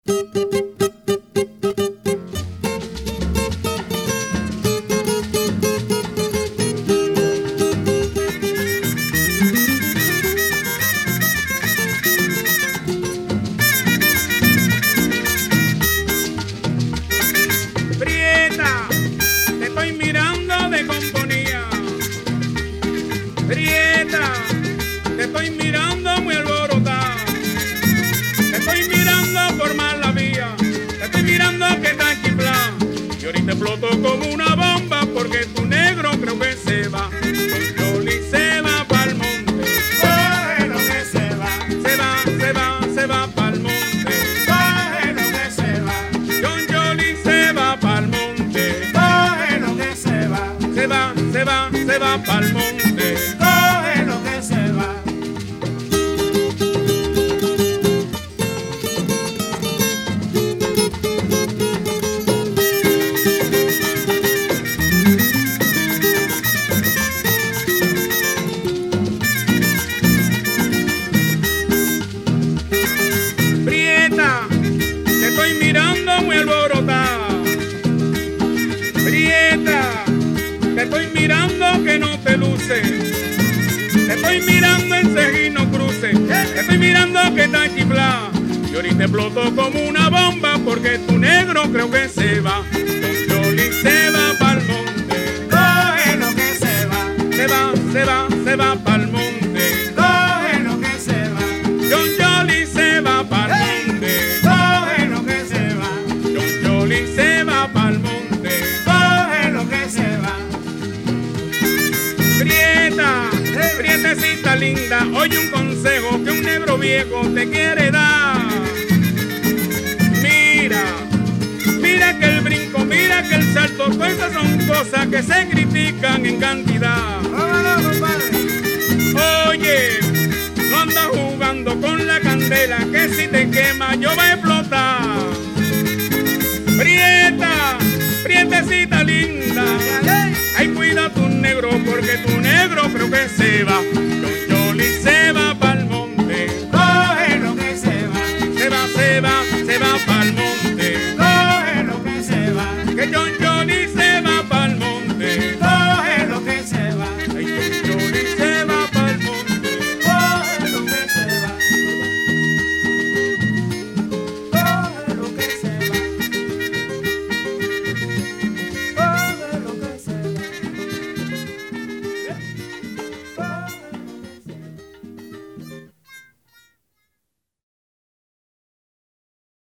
Prieta, te estoy mirando muy alborotada, te estoy mirando por mala vía, te estoy mirando que está chiflada, y ahorita exploto como una bomba porque tu negro creo que se va, Don Yoli se va pa'l monte, coge lo que se va, se va pa'l monte, coge lo que se va, Don Yoli se va pa'l monte, coge lo que se va, se va pa'l monte. coge lo que se va. Prieta, te estoy mirando muy alborotada. Prieta, te estoy mirando que no te luce. Te estoy mirando en Cejino Cruce. Te estoy mirando que está chiflada. Y ahorita exploto como una bomba porque tu negro creo que se va. Don Yoli se va pa'l monte. Coge lo que se va, Se va pa'l monte. coge lo que se va, Don Yoli se va pa'l monte. coge lo que se va, Don Yoli se va pa'l monte. coge lo que se va. Prieta, prietecita linda, oye un consejo que un negro viejo te quiere dar. Mira, mira que el brinco, mira que el salto, todas esas son cosas que se critican en cantidad. Vámonos, compadre. Oye, no andas jugando con la candela que si te quema yo voy a explotar. Prieta, prietecita linda, ay cuida tu negro porque tu negro creo que se va.